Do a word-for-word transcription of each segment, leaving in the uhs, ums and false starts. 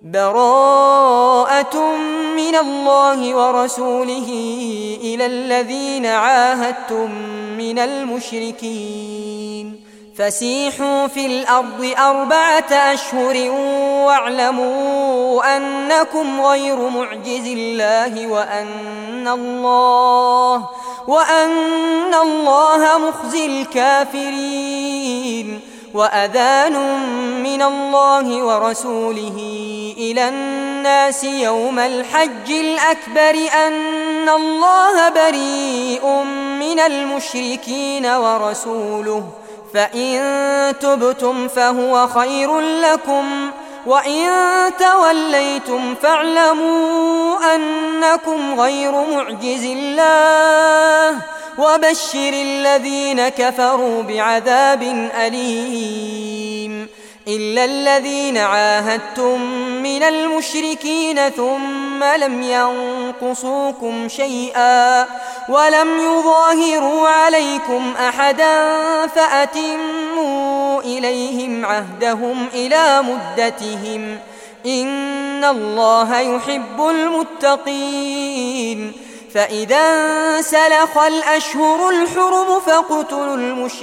براءة من الله ورسوله إلى الذين عاهدتم من المشركين فسيحوا في الأرض أربعة أشهر واعلموا أنكم غير معجز الله وأن الله وأن الله مخزي الكافرين وأذان من الله ورسوله إلى الناس يوم الحج الأكبر أن الله بريء من المشركين ورسوله فإن تبتم فهو خير لكم وإن توليتم فاعلموا أنكم غير معجز الله وبشر الذين كفروا بعذاب أليم إلا الذين عاهدتم من المشركين ثم لم ينقصوكم شيئا ولم يظاهروا عليكم أحدا فأتموا إليهم عهدهم إلى مدتهم إن الله يحب المتقين فإذا انسلخ الأشهر الحرم فاقتلوا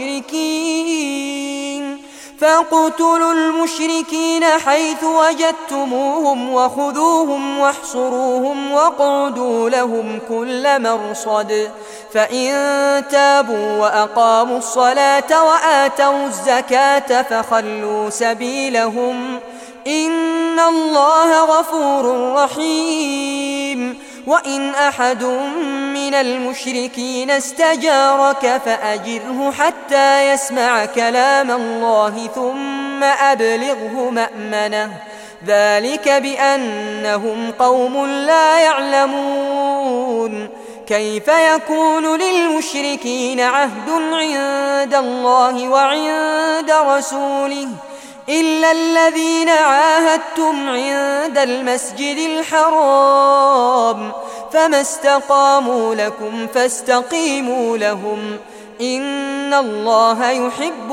المشركين فاقتلوا المشركين حيث وجدتموهم وخذوهم واحصروهم واقعدوا لهم كل مرصد فإن تابوا وأقاموا الصلاة وآتوا الزكاة فخلوا سبيلهم إن الله غفور رحيم وإن أحد من المشركين استجارك فأجره حتى يسمع كلام الله ثم أبلغه مأمنه ذلك بأنهم قوم لا يعلمون كيف يكون للمشركين عهد عند الله وعند رسوله إلا الذين عاهدتم عند المسجد الحرام فما استقاموا لكم فاستقيموا لهم إن الله يحب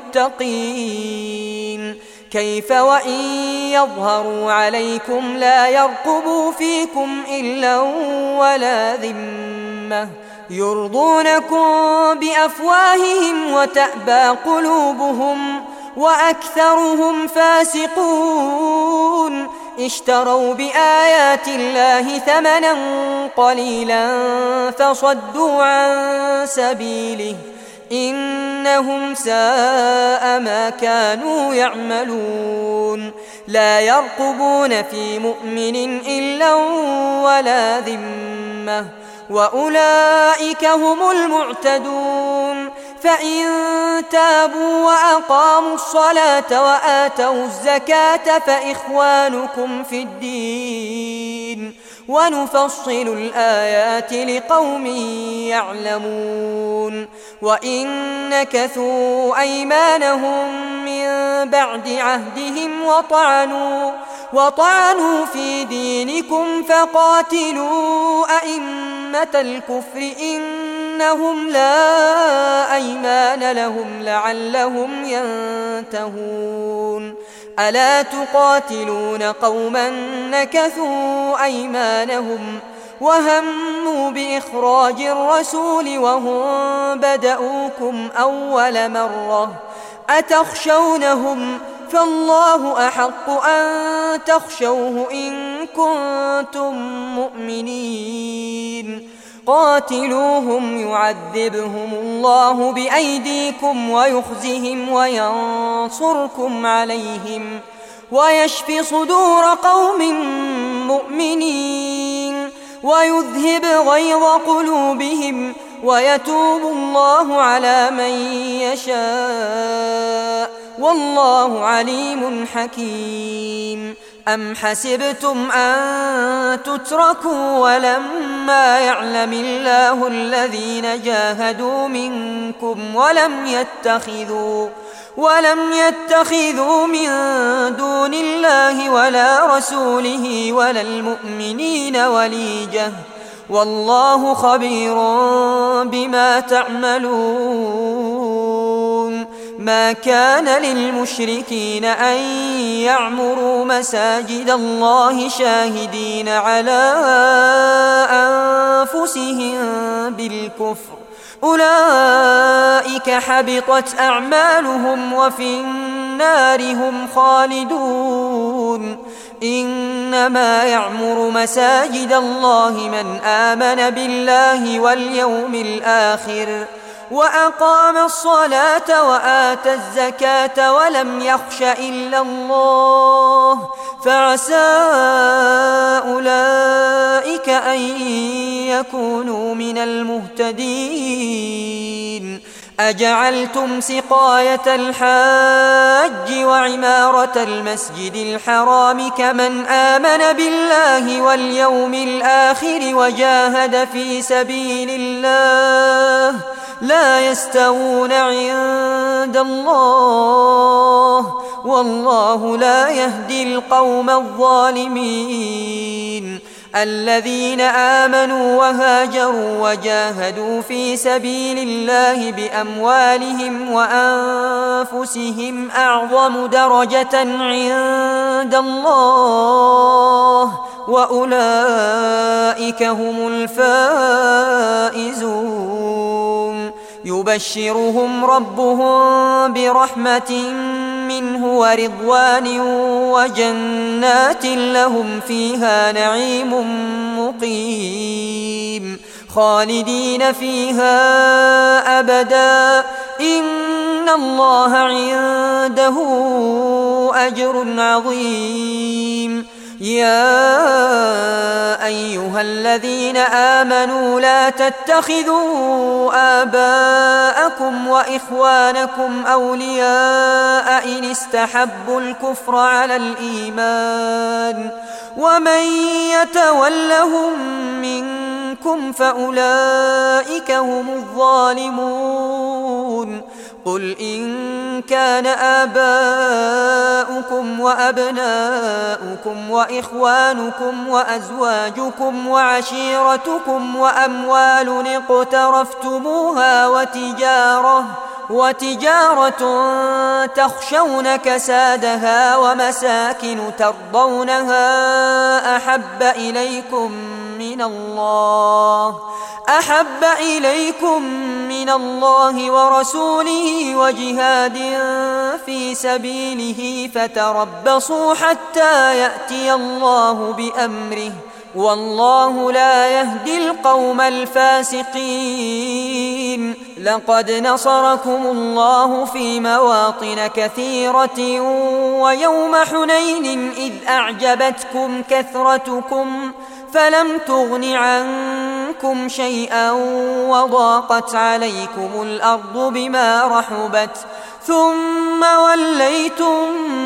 المتقين كيف وإن يظهروا عليكم لا يرقبوا فيكم إلا ولا ذمة يرضونكم بأفواههم وتأبى قلوبهم وأكثرهم فاسقون اشتروا بآيات الله ثمنا قليلا فصدوا عن سبيله إنهم ساء ما كانوا يعملون لا يرقبون في مؤمن إلا ولا ذمة وأولئك هم المعتدون فإن تابوا وأقاموا الصلاة وآتوا الزكاة فإخوانكم في الدين ونفصل الآيات لقوم يعلمون وإن نكثوا أيمانهم من بعد عهدهم وطعنوا وطعنوا في دينكم فقاتلوا أئمة الكفر إنهم لا أيمان لهم لعلهم ينتهون ألا تقاتلون قوما نكثوا أيمانهم وهموا بإخراج الرسول وهم بدؤوكم أول مرة أتخشونهم فالله أحق أن تخشوه إن كنتم مؤمنين قاتلوهم يعذبهم الله بأيديكم ويخزهم وينصركم عليهم ويشف صدور قوم مؤمنين ويذهب غيظ قلوبهم ويتوب الله على من يشاء والله عليم حكيم أم حسبتم أن تتركوا ولما يعلم الله الذين جاهدوا منكم ولم يتخذوا ولم يتخذوا من دون الله ولا رسوله ولا المؤمنين وليجة والله خبير بما تعملون ما كان للمشركين أن يعمروا مساجد الله شاهدين على أنفسهم بالكفر، أولئك حبطت أعمالهم وفي النار هم خالدون. إنما يعمر مساجد الله من آمن بالله واليوم الآخر وأقام الصلاة وآتى الزكاة ولم يخش إلا الله، فعسى أولئك أن يكونوا من المهتدين. أجعلتم سقاية الحاج وعمارة المسجد الحرام كمن آمن بالله واليوم الآخر وجاهد في سبيل الله لا يستوون عند الله، والله لا يهدي القوم الظالمين. الذين آمنوا وهاجروا وجاهدوا في سبيل الله بأموالهم وأنفسهم أعظم درجة عند الله، وأولئك هم الفائزون. يبشرهم ربهم برحمة منه ورضوان وجنات لهم فيها نعيم مقيم خالدين فيها أبدا، إن الله عنده أجر عظيم. يا أيها الذين آمنوا لا تتخذوا آباءكم وإخوانكم أولياء إن استحبوا الكفر على الإيمان، ومن يتولهم منكم فأولئك هم الظالمون. قل إن كان آباؤكم وأبناؤكم وإخوانكم وأزواجكم وعشيرتكم وأموال اقترفتموها وتجارة وتجارة تخشون كسادها ومساكن ترضونها أحب إليكم من الله أحب إليكم من الله ورسوله وجهاد في سبيله فتربصوا حتى يأتي الله بأمره، والله لا يهدي القوم الفاسقين. لقد نصركم الله في مواطن كثيرة ويوم حنين إذ أعجبتكم كثرتكم فلم تغن عنكم شيئا وضاقت عليكم الأرض بما رحبت ثم وليتم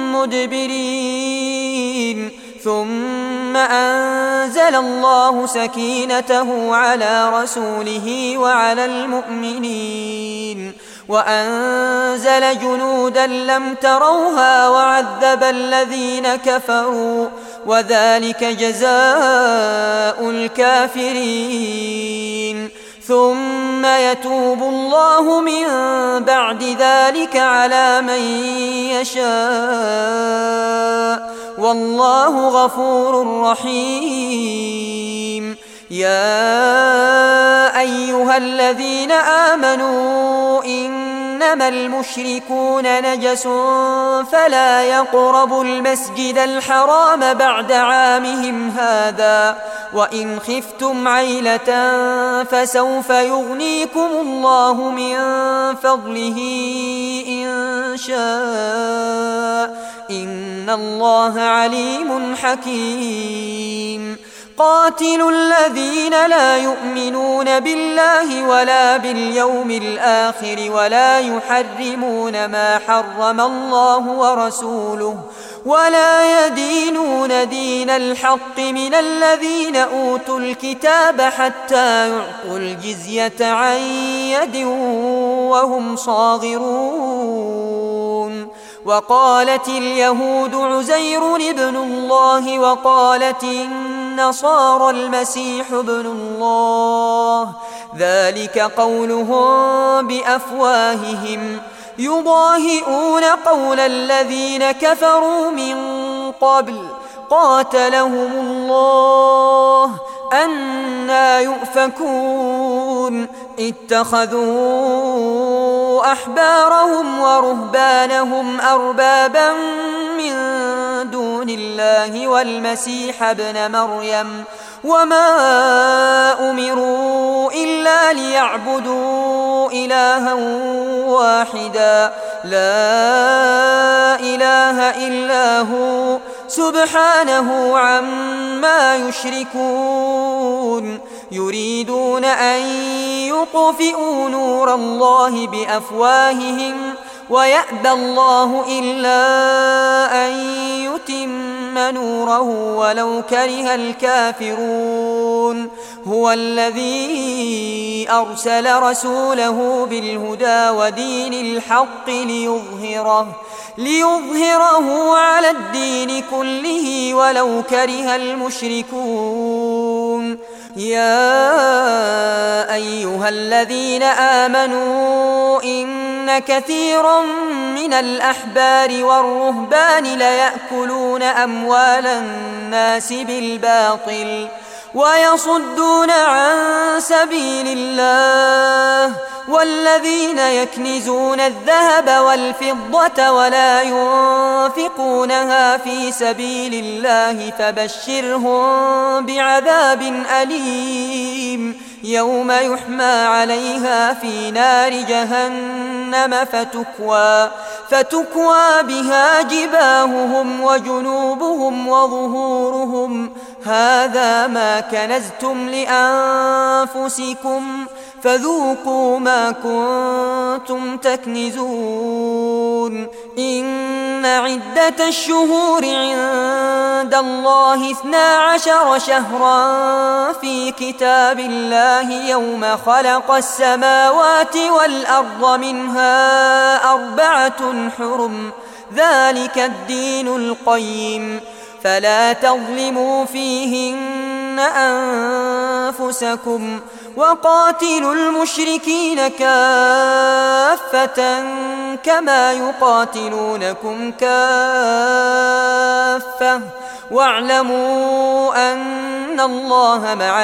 مدبرين، ثم أنزل الله سكينته على رسوله وعلى المؤمنين وأنزل جنودا لم تروها وعذب الذين كفروا، وذلك جزاء الكافرين. ثم يتوب الله من بعد ذلك على من يشاء، والله غفور رحيم. يا أيها الذين آمنوا إنما المشركون نجس فلا يقربوا المسجد الحرام بعد عامهم هذا، وإن خفتم عيلة فسوف يغنيكم الله من فضله إن شاء، إن الله عليم حكيم. قاتلوا الذين لا يؤمنون بالله ولا باليوم الآخر ولا يحرمون ما حرم الله ورسوله ولا يدينون دين الحق من الذين أوتوا الكتاب حتى يعطوا الجزية عن يد وهم صاغرون. وقالت اليهود عزير ابن الله وقالت النصارى المسيح ابن الله، ذلك قولهم بأفواههم يضاهئون قول الذين كفروا من قبل قاتلهم الله أنى يؤفكون اتخذوا أحبارهم ورهبانهم أربابا من دون الله والمسيح ابن مريم وما أمروا إلا ليعبدوا إلها واحدا لا إله إلا هو سبحانه عما يشركون يريدون أن يطفئوا نور الله بأفواههم ويأبى الله إلا أن يتم نوره ولو كره الكافرون هو الذي أرسل رسوله بالهدى ودين الحق ليظهره ليظهره على الدين كله ولو كره المشركون يا أيها الذين آمنوا إن كثيرا من الأحبار والرهبان ليأكلون أموال الناس بالباطل ويصدون عن سبيل الله والذين يكنزون الذهب والفضة ولا ينفقونها في سبيل الله فبشرهم بعذاب أليم يوم يحمى عليها في نار جهنم فتكوى, فتكوى بها جباههم وجنوبهم وظهورهم هذا ما كنزتم لأنفسكم فذوقوا ما كنتم تكنزون إن عدة الشهور عند الله اثنا عشر شهرا في كتاب الله يوم خلق السماوات والأرض منها أربعة حرم ذلك الدين القيم فلا تظلموا فيهن أنفسكم وقاتلوا المشركين كافة كما يقاتلونكم كافة واعلموا أن الله مع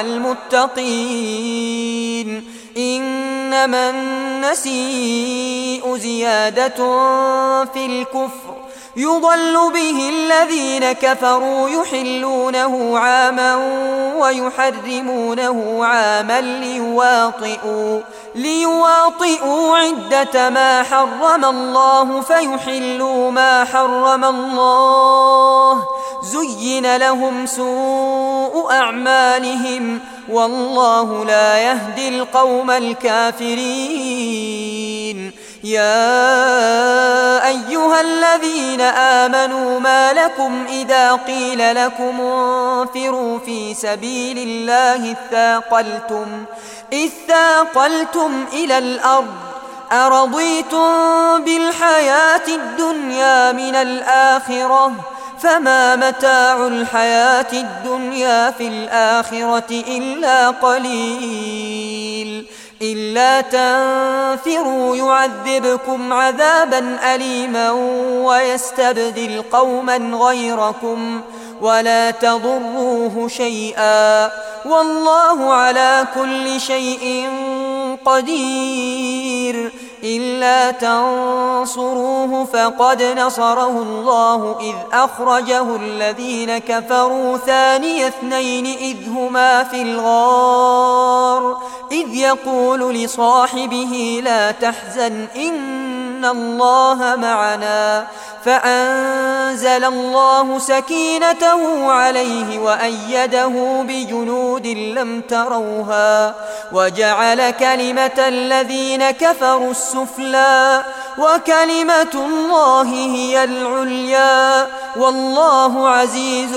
المتقين إنما النسيء زيادة في الكفر يضل به الذين كفروا يحلونه عاما ويحرمونه عاما ليواطئوا, ليواطئوا عدة ما حرم الله فيحلوا ما حرم الله زين لهم سوء أعمالهم والله لا يهدي القوم الكافرين يا أيها الذين آمنوا ما لكم إذا قيل لكم انفروا في سبيل الله اثاقلتم, اثاقلتم إلى الأرض أرضيتم بالحياة الدنيا من الآخرة فما متاع الحياة الدنيا في الآخرة إلا قليل إلا تنفروا يعذبكم عذابا أليما ويستبدل قوما غيركم ولا تضروه شيئا والله على كل شيء قدير إلا تنصروه فقد نصره الله إذ أخرجه الذين كفروا ثاني اثنين إذ هما في الغار إذ يقول لصاحبه لا تحزن إن الله معنا فأنزل الله سكينته عليه وأيده بجنود لم تروها وجعل كلمة الذين كفروا السفلى وكلمة الله هي العليا والله عزيز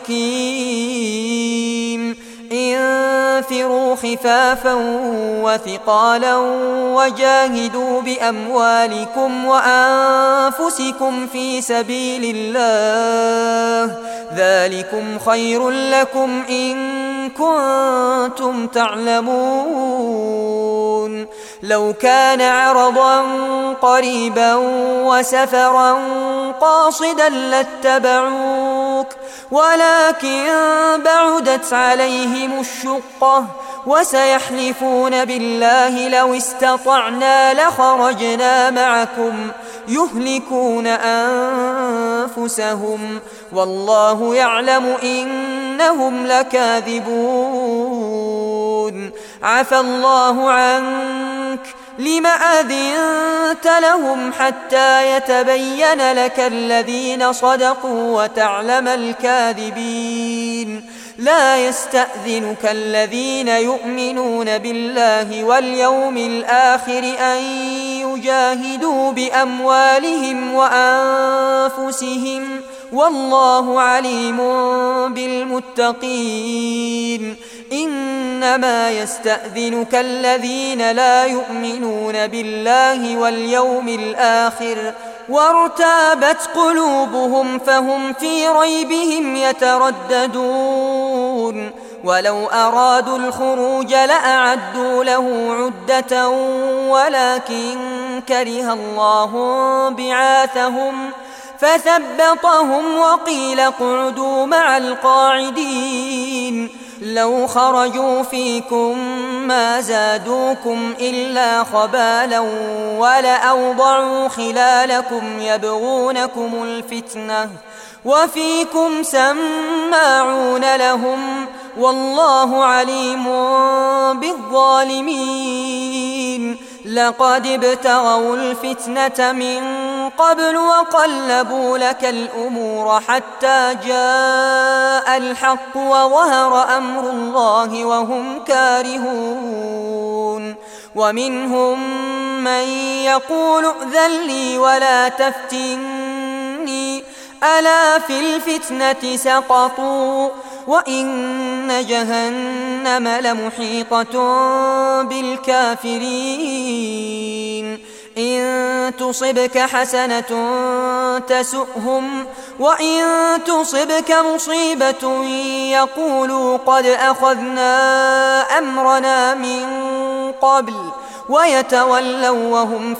حكيم انفروا خفافا وثقالا وجاهدوا بأموالكم وأنفسكم في سبيل الله ذلكم خير لكم إن كنتم تعلمون لو كان عرضا قريبا وسفرا قاصدا لاتبعوك ولكن بعدت عليهم الشقة وسيحلفون بالله لو استطعنا لخرجنا معكم يهلكون أنفسهم والله يعلم إنهم لكاذبون عفى الله عنك لم أذنت لهم حتى يتبين لك الذين صدقوا وتعلم الكاذبين لا يستأذنك الذين يؤمنون بالله واليوم الآخر أن يجاهدوا بأموالهم وأنفسهم والله عليم بالمتقين إنما يستأذنك الذين لا يؤمنون بالله واليوم الآخر وارتابت قلوبهم فهم في ريبهم يترددون ولو أرادوا الخروج لأعدوا له عدة ولكن كره الله بعاثهم فثبطهم وقيل اقعدوا مع القاعدين لو خرجوا فيكم ما زادوكم إلا خبالا ولأوضعوا خلالكم يبغونكم الفتنة وفيكم سماعون لهم والله عليم بالظالمين لقد ابتغوا الفتنة من قبل وقلبوا لك الأمور حتى جاء الحق وظهر أمر الله وهم كارهون ومنهم من يقول ائذن لي ولا تفتني ألا في الفتنة سقطوا وإن جهنم لمحيطة بالكافرين إن تصبك حسنة تسؤهم وإن تصبك مصيبة يقولوا قد أخذنا أمرنا من قبل ويتولوا وهم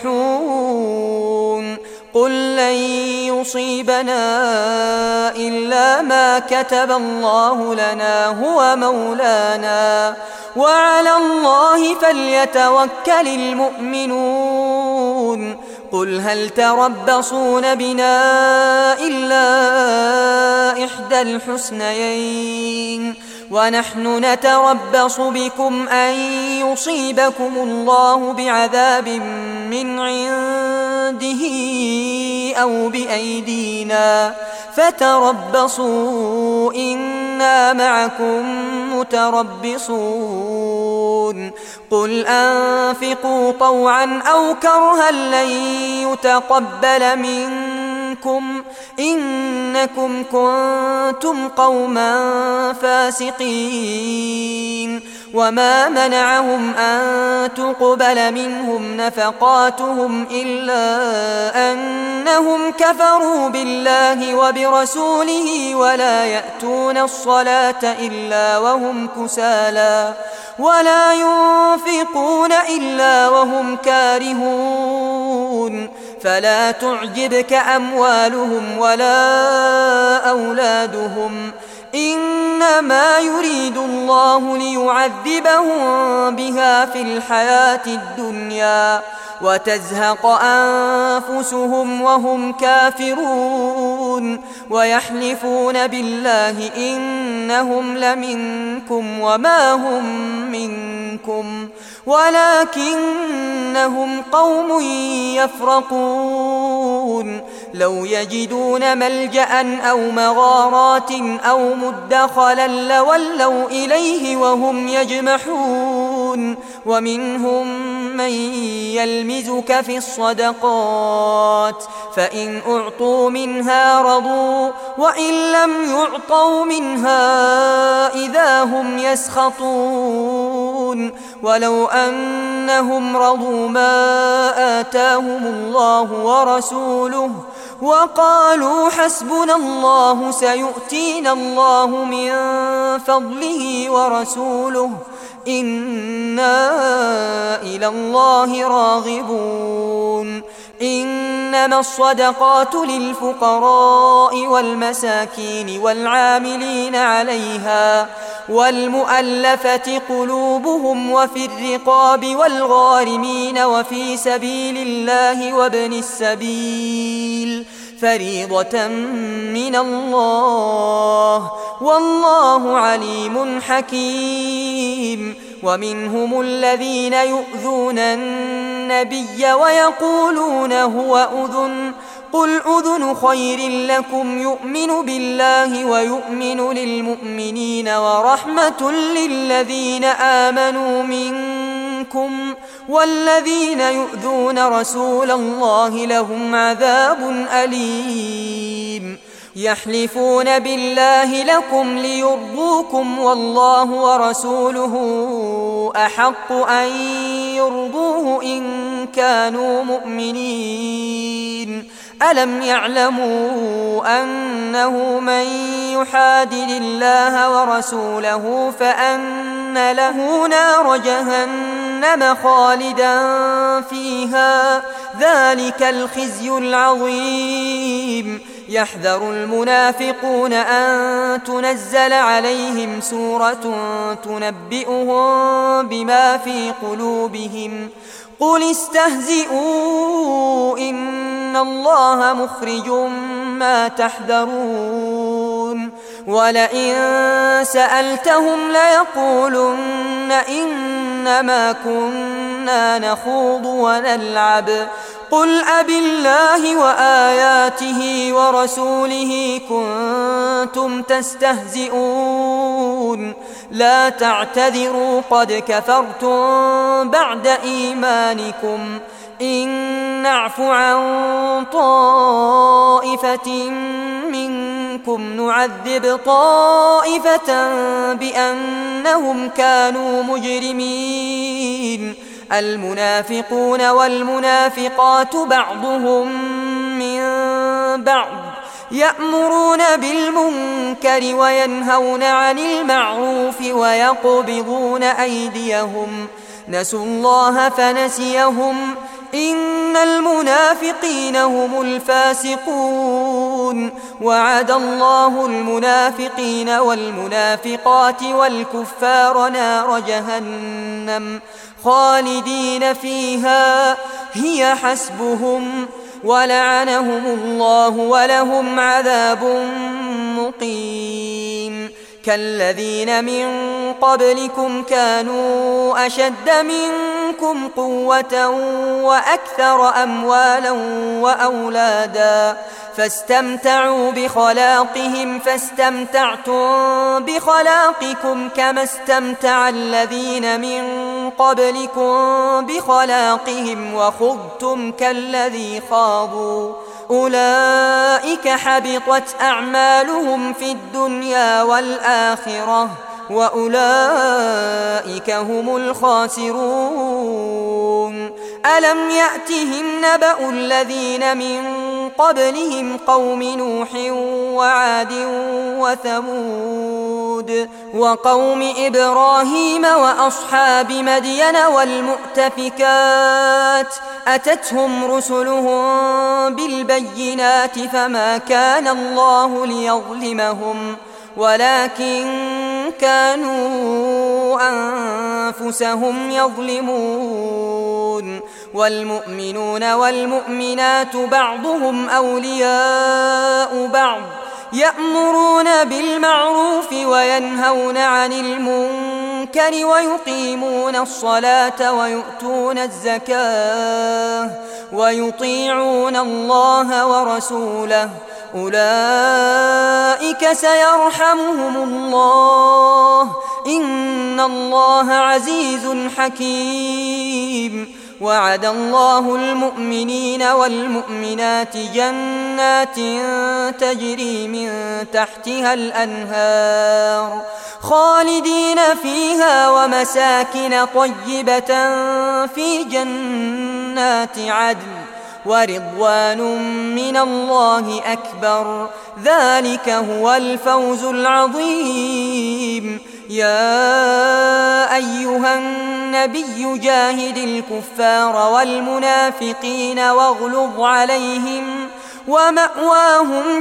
فرحون قل لن يصيبنا إلا ما كتب الله لنا هو مولانا وعلى الله فليتوكل المؤمنون قل هل تربصون بنا إلا إحدى الحسنيين ونحن نتربص بكم أن يصيبكم الله بعذاب من عنده أو بأيدينا فتربصوا إنا معكم متربصون قل أنفقوا طوعا أو كرها لن يتقبل منكم إنكم كنتم قوما فاسقين وما منعهم أن تقبل منهم نفقاتهم إلا أنهم كفروا بالله وبرسوله ولا يأتون الصلاة إلا وهم كسالى ولا ينفقون إلا وهم كارهون فلا تعجبك أموالهم ولا أولادهم إنما يريد الله ليعذبهم بها في الحياة الدنيا وتزهق أنفسهم وهم كافرون ويحلفون بالله إنهم لمنكم وما هم منكم ولكنهم قوم يفرقون لو يجدون ملجأ أو مغارات أو مدخلا لولوا إليه وهم يجمحون ومنهم من يلمزك في الصدقات فإن أعطوا منها رضوا وإن لم يعطوا منها إذا هم يسخطون ولو أنهم رضوا ما آتاهم الله ورسوله وقالوا حسبنا الله سيؤتينا الله من فضله ورسوله إنا إلى الله راغبون إنما الصدقات للفقراء والمساكين والعاملين عليها والمؤلفة قلوبهم وفي الرقاب والغارمين وفي سبيل الله وابن السبيل فريضة من الله والله عليم حكيم. ومنهم الذين يؤذون النبي ويقولون هو أذن قل أذن خير لكم يؤمن بالله ويؤمن للمؤمنين ورحمة للذين آمنوا منكم والذين يؤذون رسول الله لهم عذاب أليم. يحلفون بالله لكم ليرضوكم والله ورسوله أحق أن يرضوه إن كانوا مؤمنين. ألم يعلموا أنه من يحادد الله ورسوله فأن له نار جهنم خالدا فيها ذلك الخزي العظيم. يحذر المنافقون أن تنزل عليهم سورة تنبئهم بما في قلوبهم قل استهزئوا إن الله مخرج ما تحذرون. ولئن سألتهم ليقولن إنما كنا نخوض ونلعب قل أبالله وآياته ورسوله كنتم تستهزئون لا تعتذروا قد كفرتم بعد إيمانكم إن نعف عن طائفة منكم نعذب طائفة بأنهم كانوا مجرمين. المنافقون والمنافقات بعضهم من بعض يأمرون بالمنكر وينهون عن المعروف ويقبضون أيديهم نسوا الله فنسيهم إن المنافقين هم الفاسقون. وعد الله المنافقين والمنافقات والكفار نار جهنم خالدين فيها هي حسبهم ولعنهم الله ولهم عذاب مقيم. كالذين من قبلكم كانوا أشد منكم قوة وأكثر أموالا وأولادا فاستمتعوا بخلاقهم فاستمتعتم بخلاقكم كما استمتع الذين من قبلكم بخلاقهم وخضتم كالذي خاضوا أولئك حبطت أعمالهم في الدنيا والآخرة وأولئك هم الخاسرون. ألم يأتهم نبأ الذين من قبلهم قوم نوح وعاد وثمود وقوم إبراهيم وأصحاب مدين والمؤتفكات أتتهم رسلهم بالبينات فما كان الله ليظلمهم ولكن كانوا أنفسهم يظلمون. والمؤمنون والمؤمنات بعضهم أولياء بعض يأمرون بالمعروف وينهون عن المنكر ويقيمون الصلاة ويؤتون الزكاة ويطيعون الله ورسوله أولئك سيرحمهم الله إن الله عزيز حكيم. وعد الله المؤمنين والمؤمنات جنات تجري من تحتها الأنهار خالدين فيها ومساكن طيبة في جنات عدن ورضوان من الله أكبر ذلك هو الفوز العظيم. يا أيها النبي جاهد الكفار والمنافقين واغلظ عليهم ومأواهم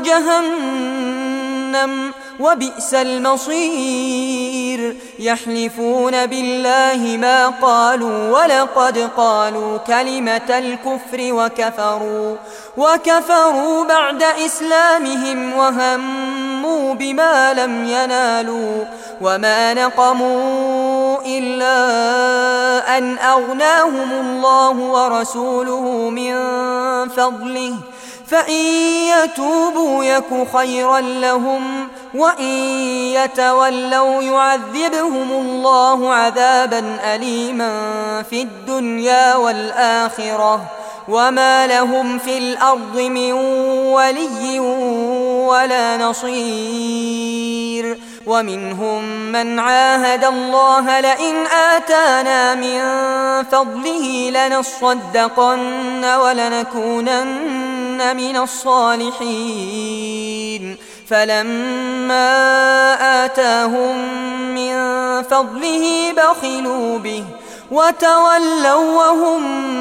جهنم وبئس المصير يحلفون بالله ما قالوا ولقد قالوا كلمة الكفر وكفروا وكفروا بعد إسلامهم وهموا بما لم ينالوا وما نقموا إلا أن أغناهم الله ورسوله من فضله فإن يتوبوا يك خيرا لهم وإن يتولوا يعذبهم الله عذابا أليما في الدنيا والآخرة وما لهم في الأرض من ولي ولا نصير ومنهم من عاهد الله لئن آتانا من فضله لنصدقن ولنكونن من الصالحين فلما آتاهم من فضله بخلوا به وتولوا وهم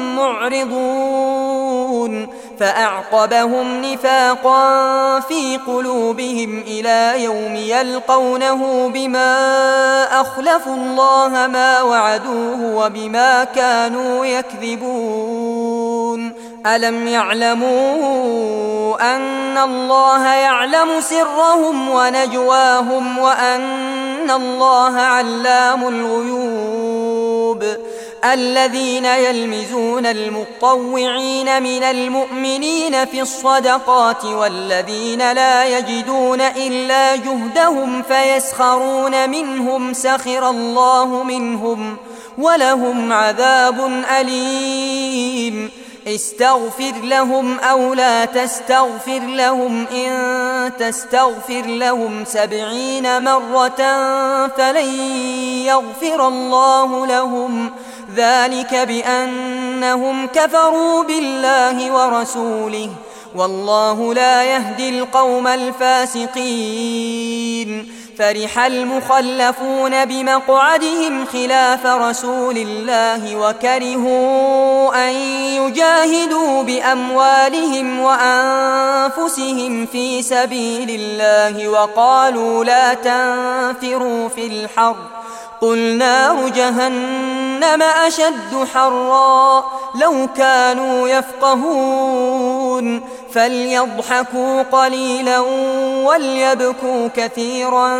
معرضون فأعقبهم نفاقا في قلوبهم إلى يوم يلقونه بما أخلفوا الله ما وعدوه وبما كانوا يكذبون ألم يعلموا أن الله يعلم سرهم ونجواهم وأن الله علام الغيوب الذين يلمزون المطوعين من المؤمنين في الصدقات والذين لا يجدون إلا جهدهم فيسخرون منهم سخر الله منهم ولهم عذاب أليم استغفر لهم أو لا تستغفر لهم إن تستغفر لهم سبعين مرة فلن يغفر الله لهم ذلك بأنهم كفروا بالله ورسوله والله لا يهدي القوم الفاسقين فرح المخلفون بمقعدهم خلاف رسول الله وكرهوا أن يجاهدوا بأموالهم وأنفسهم في سبيل الله وقالوا لا تنفروا في الحر قل نار جهنم أشد حرا لو كانوا يفقهون فليضحكوا قليلا وليبكوا كثيرا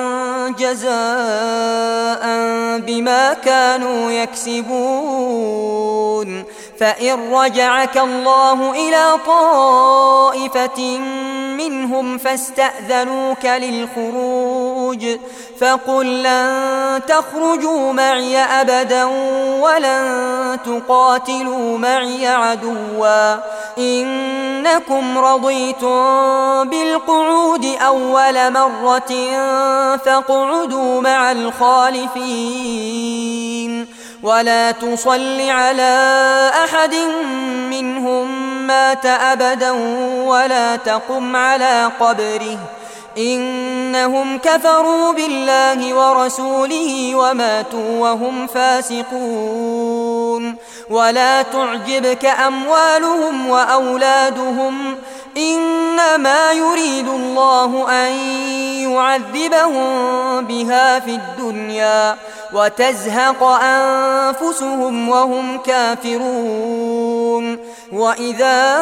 جزاء بما كانوا يكسبون فإن رجعك الله إلى طائفة منهم فاستأذنوك للخروج فقل لن تخرجوا معي أبدا ولن تقاتلوا معي عدوا إنكم رضيتم بالقعود أول مرة فاقعدوا مع الخالفين ولا تصل على أحد منهم مات أبدا ولا تقم على قبره إنهم كفروا بالله ورسوله وماتوا وهم فاسقون ولا تعجبك أموالهم وأولادهم إنما يريد الله أن يعذبهم بها في الدنيا وتزهق أنفسهم وهم كافرون وإذا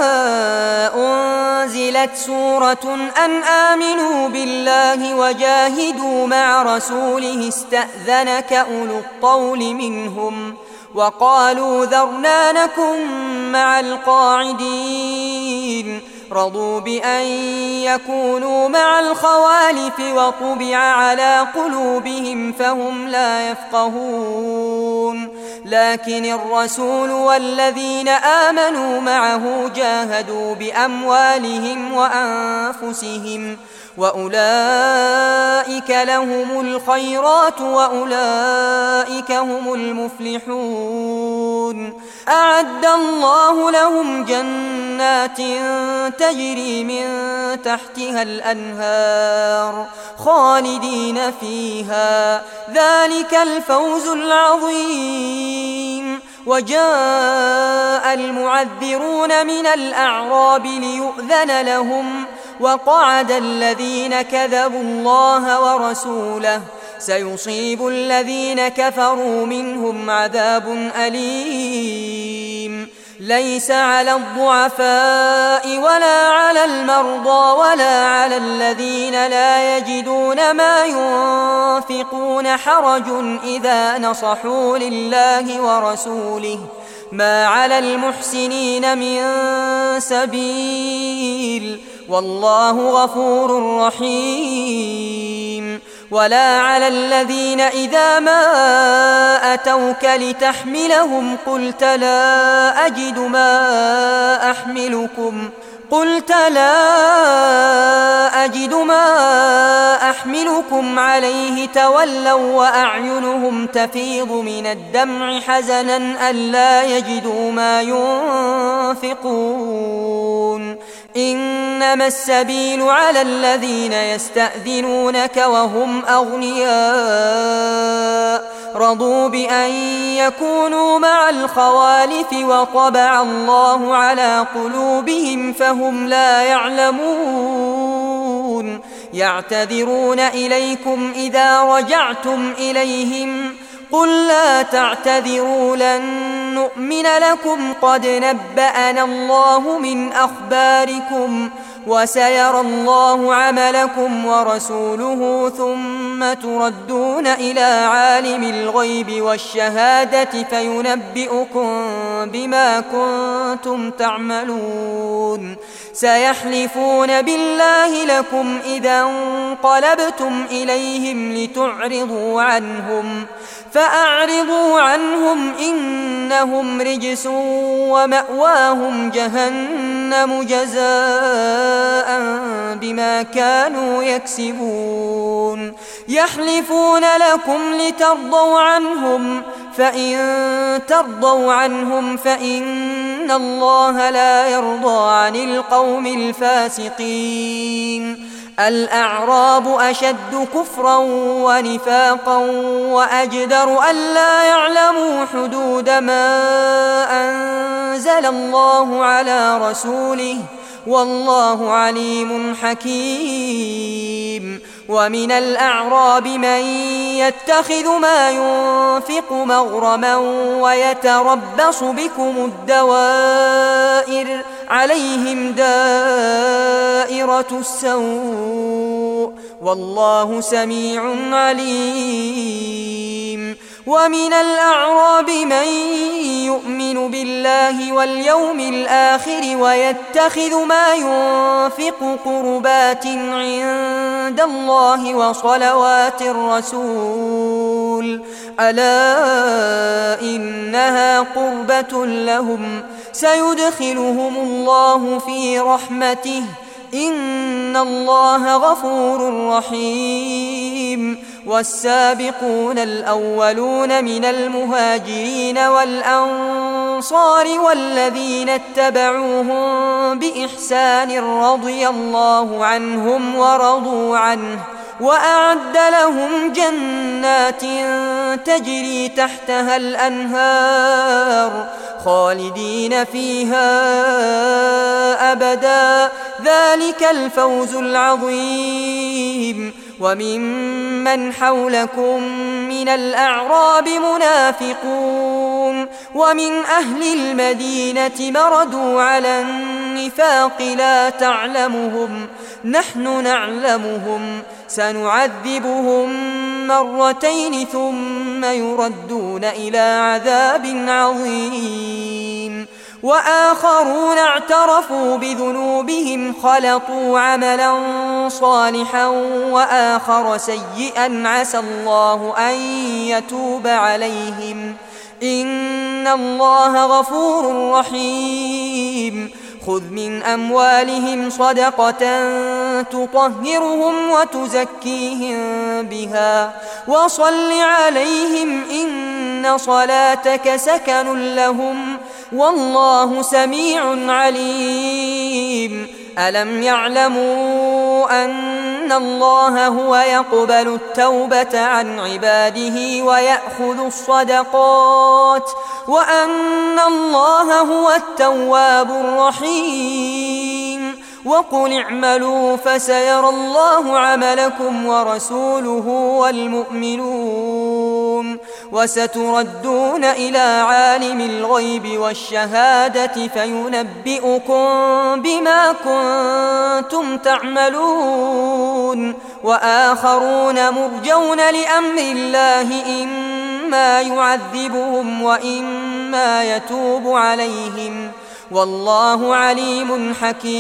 أنزلت سورة أن آمنوا بالله وجاهدوا مع رسوله استأذنك أولو الطول منهم وقالوا ذرنا نكن مع القاعدين رضوا بأن يكونوا مع الخوالف وطبع على قلوبهم فهم لا يفقهون لكن الرسول والذين آمنوا معه جاهدوا بأموالهم وأنفسهم وأولئك لهم الخيرات وأولئك هم المفلحون. أعد الله لهم جنات تجري من تحتها الأنهار خالدين فيها، ذلك الفوز العظيم. وجاء المعذرون من الأعراب ليؤذن لهم، وقعد الذين كذبوا الله ورسوله، سيصيب الذين كفروا منهم عذاب أليم. ليس على الضعفاء ولا على المرضى ولا على الذين لا يجدون ما ينفقون حرج إذا نصحوا لله ورسوله، ما على المحسنين من سبيل، والله غفور رحيم. ولا على الذين إذا ما أتوك لتحملهم قلت لا أجد ما أحملكم قلت لا أجد ما أحملكم عليه تولوا وأعينهم تفيض من الدمع حزنا ألا يجدوا ما ينفقون. إنما السبيل على الذين يستأذنونك وهم أغنياء رضوا بأن يكونوا مع الخوالف وطبع الله على قلوبهم فهم لا يعلمون. يعتذرون إليكم إذا رجعتم إليهم قل لا تعتذروا لن نؤمن لكم قد نبأنا الله من أخباركم وسيرى الله عملكم ورسوله ثم تردون إلى عالم الغيب والشهادة فينبئكم بما كنتم تعملون. سيحلفون بالله لكم إذا انقلبتم إليهم لتعرضوا عنهم فأعرضوا عنهم إنهم رجس ومأواهم جهنم جزاء بما كانوا يكسبون. يحلفون لكم لترضوا عنهم فإن ترضوا عنهم فإن الله لا يرضى عن القوم الفاسقين. الأعراب أشد كفرا ونفاقا وأجدر ألا يعلموا حدود ما أنزل الله على رسوله والله عليم حكيم. ومن الأعراب من يتخذ ما ينفق مغرما ويتربص بكم الدوائر عليهم دائرة السوء والله سميع عليم. ومن الأعراب من يؤمن بالله واليوم الآخر ويتخذ ما ينفق قربات عند الله وصلوات الرسول ألا إنها قربة لهم سيدخلهم الله في رحمته إن الله غفور رحيم. والسابقون الأولون من المهاجرين والأنصار والذين اتبعوهم بإحسان رضي الله عنهم ورضوا عنه وأعد لهم جنات تجري تحتها الأنهار خالدين فيها أبدا ذلك الفوز العظيم. وممن حولكم من الأعراب منافقون ومن أهل المدينة مردوا على النفاق لا تعلمهم نحن نعلمهم سنعذبهم مرتين ثم يردون إلى عذاب عظيم. وآخرون اعترفوا بذنوبهم خلطوا عملا صالحا وآخر سيئا عسى الله أن يتوب عليهم إن الله غفور رحيم. خذ من أموالهم صدقة تطهرهم وتزكيهم بها وصل عليهم إن صلاتك سكن لهم والله سميع عليم ألم يعلموا أن الله هو يقبل التوبة عن عباده ويأخذ الصدقات وأن الله هو التواب الرحيم وقل اعملوا فسيرى الله عملكم ورسوله والمؤمنون وستردون إلى عالم الغيب والشهادة فينبئكم بما كنتم تعملون وآخرون مرجون لأمر الله إما يعذبهم وإما يتوب عليهم والله عليم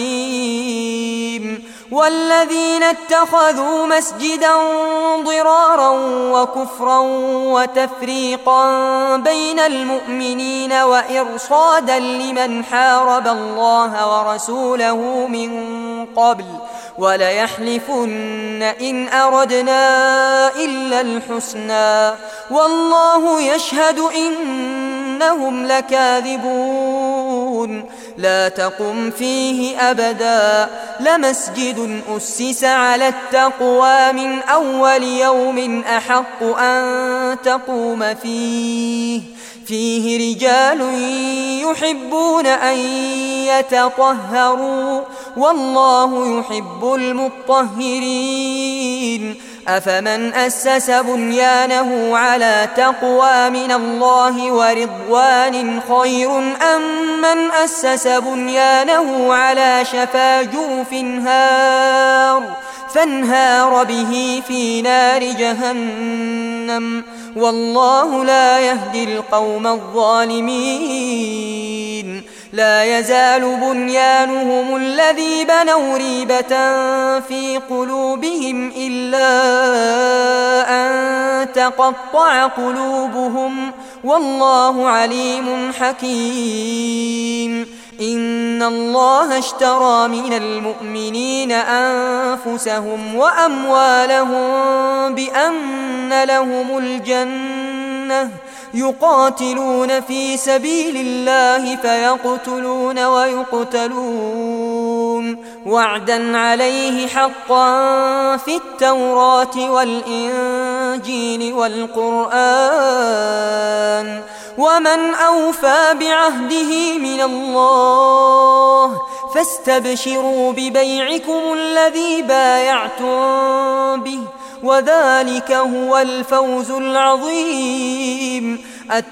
حكيم والذين اتخذوا مسجدا ضرارا وكفرا وتفريقا بين المؤمنين وإرصادا لمن حارب الله ورسوله من قبل وليحلفن إن أردنا إلا الحسنى والله يشهد إنهم لكاذبون لا تقم فيه أبدا لمسجد أسس على التقوى من أول يوم أحق أن تقوم فيه فيه رجال يحبون أن يتطهروا والله يحب المطهرين أفمن أسس بنيانه على تقوى من الله ورضوان خير أم من أسس بنيانه على شفا جرف هار فانهار به في نار جهنم والله لا يهدي القوم الظالمين لا يزال بنيانهم الذي بنوا ريبة في قلوبهم إلا أن تقطع قلوبهم والله عليم حكيم إن الله اشترى من المؤمنين أنفسهم وأموالهم بأن لهم الجنة يقاتلون في سبيل الله فيقتلون ويقتلون وعدا عليه حقا في التوراة والإنجيل والقرآن ومن أوفى بعهده من الله فاستبشروا ببيعكم الذي بايعتم به وذلك هو الفوز العظيم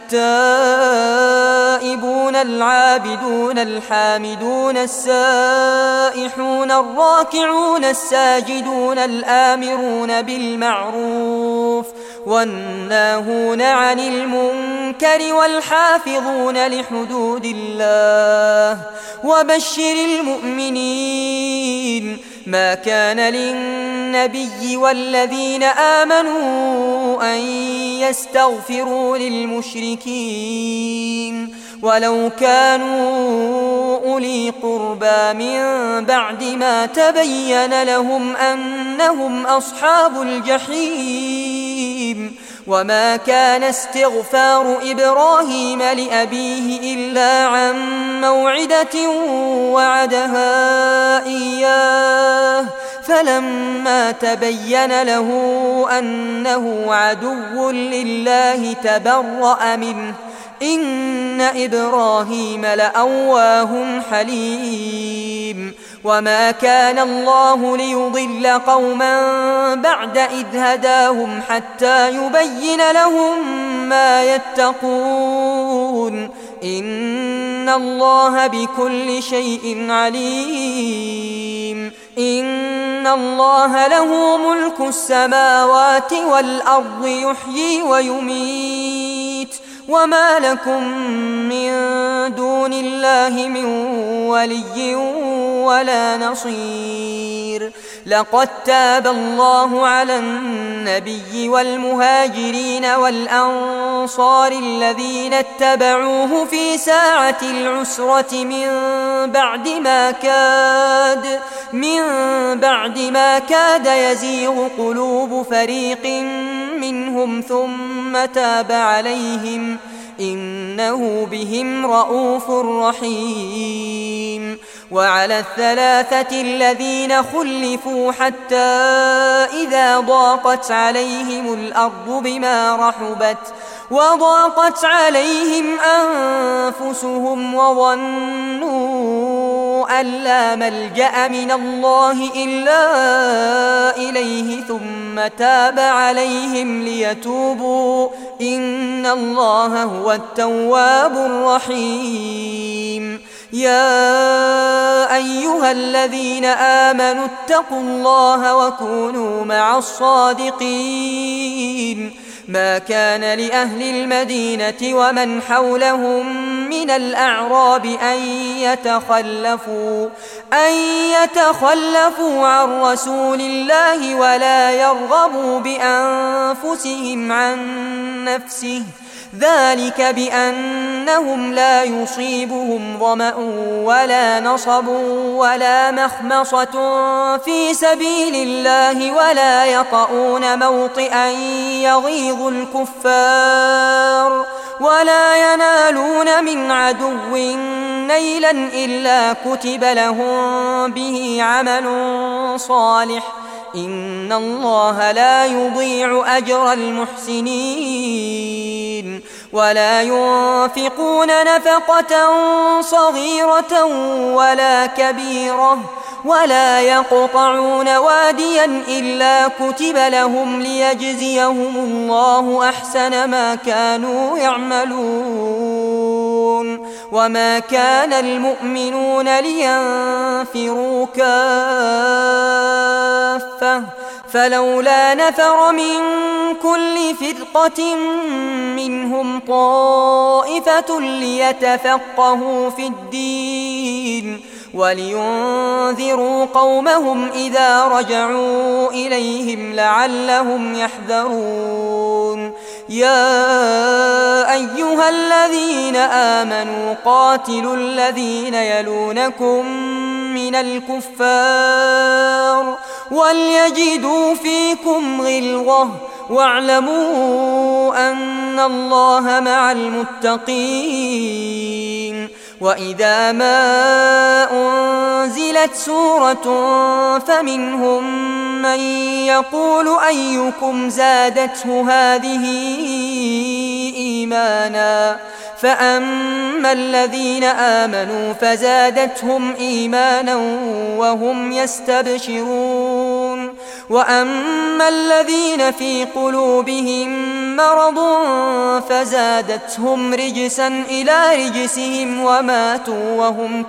التائبون العابدون الحامدون السائحون الراكعون الساجدون الآمرون بالمعروف والناهون عن المنكر والحافظون لحدود الله وبشر المؤمنين ما كان للنبي والذين آمنوا أن يستغفروا للمشركين ولو كانوا أولي قربى من بعد ما تبين لهم أنهم أصحاب الجحيم وما كان استغفار إبراهيم لأبيه إلا عن موعدة وعدها إياه فلما تبين له أنه عدو لله تبرأ منه إن إبراهيم لأواه حليم وما كان الله ليضل قوما بعد إذ هداهم حتى يبين لهم ما يتقون إن الله بكل شيء عليم إن الله له ملك السماوات والأرض يحيي ويميت وما لكم من دون الله من ولي ولا نصير لقد تاب الله على النبي والمهاجرين والأنصار الذين اتبعوه في ساعة العسرة من بعد ما كاد من بعد ما كاد يزيغ قلوب فريق منهم ثم تاب عليهم إنه بهم رءوف رحيم. وعلى الثلاثة الذين خلفوا حتى إذا ضاقت عليهم الأرض بما رحبت وضاقت عليهم أنفسهم وظنوا أن لا ملجأ من الله إلا إليه ثم تاب عليهم ليتوبوا إن الله هو التواب الرحيم. يا أيها الذين آمنوا اتقوا الله وكونوا مع الصادقين. ما كان لأهل المدينة ومن حولهم من الأعراب أن يتخلفوا أن يتخلفوا عن رسول الله ولا يرغبوا بأنفسهم عن نفسه ذلك بأنهم لا يصيبهم ظمأ ولا نصب ولا مخمصة في سبيل الله ولا يطؤون موطئا يغيظ الكفار ولا ينالون من عدو نيلا إلا كتب لهم به عمل صالح إن الله لا يضيع أجر المحسنين. ولا ينفقون نفقة صغيرة ولا كبيرة ولا يقطعون واديا إلا كتب لهم ليجزيهم الله أحسن ما كانوا يعملون. وما كان المؤمنون لينفروا كافة فلولا نفر من كل فرقة منهم طائفة ليتفقهوا في الدين ولينذروا قومهم إذا رجعوا إليهم لعلهم يحذرون. يا أيها الذين آمنوا قاتلوا الذين يلونكم من الكفار وليجدوا فيكم غلظة واعلموا أن الله مع المتقين. وإذا ما أنزلت سورة فمنهم من يقول أيكم زادته هذه إيمانا فأما الذين آمنوا فزادتهم إيمانا وهم يستبشرون وأما الذين في قلوبهم مرض فزادتهم رجسا إلى رجسهم وماتوا وهم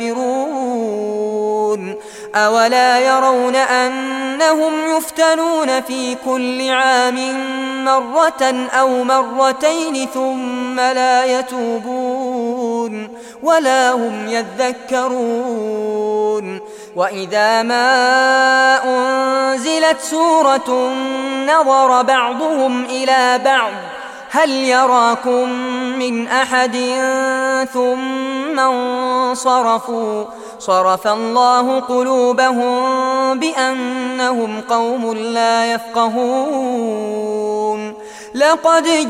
كافرون. أولا يرون أنهم يفتنون في كل عام مرة أو مرتين ثم لا يتوبون ولا هم يذكرون. وإذا ما أنزلت سورة نظر بعضهم إلى بعض هل يراكم من أحد ثم انصرفوا صرف الله قلوبهم بأنهم قوم لا يفقهون. لقد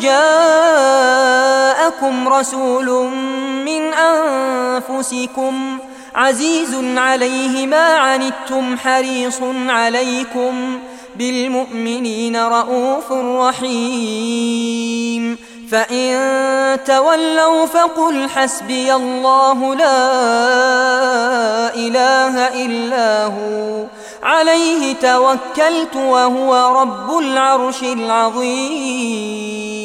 جاءكم رسول من أنفسكم عزيز عليه ما عنتم حريص عليكم بالمؤمنين رءوف رحيم. فإن تولوا فقل حسبي الله لا إله إلا هو عليه توكلت وهو رب العرش العظيم.